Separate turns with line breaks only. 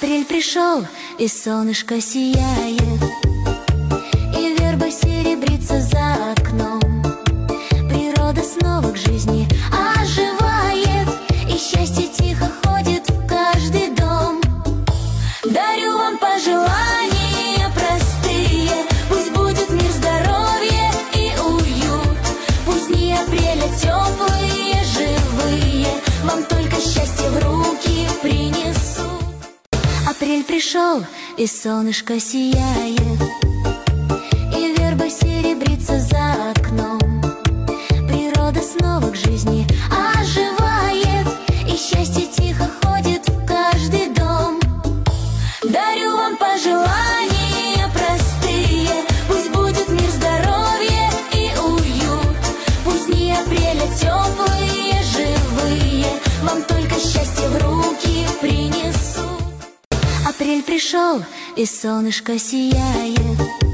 Апрель пришел, и солнышко сияет, и верба серебрится за окном. Природа снова к жизни оживает, и счастье тихо ходит в каждый дом. Дарю вам пожелания простые, пусть будет мир, здоровье и уют. Пусть дни апреля теплые, живые, вам только счастье в руки принесут. Апрель пришел, и солнышко сияет, и верба серебрится за окном. Природа снова к жизни оживает, и счастье тихо ходит в каждый дом. Дарю вам пожелания простые, пусть будет мир, здоровье и уют. Пусть дни апреля теплые, живые, вам только счастье в руки принесут. Апрель пришел, и солнышко сияет,